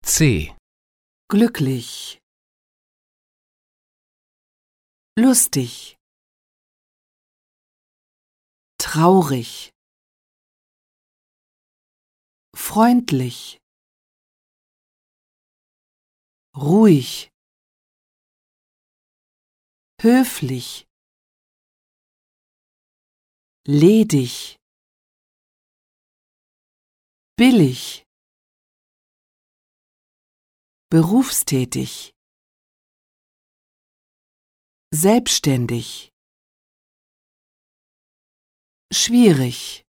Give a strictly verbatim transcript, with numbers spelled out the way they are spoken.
C. glücklich, lustig, traurig, freundlich, ruhig, höflich, ledig, billig, berufstätig, selbstständig, schwierig.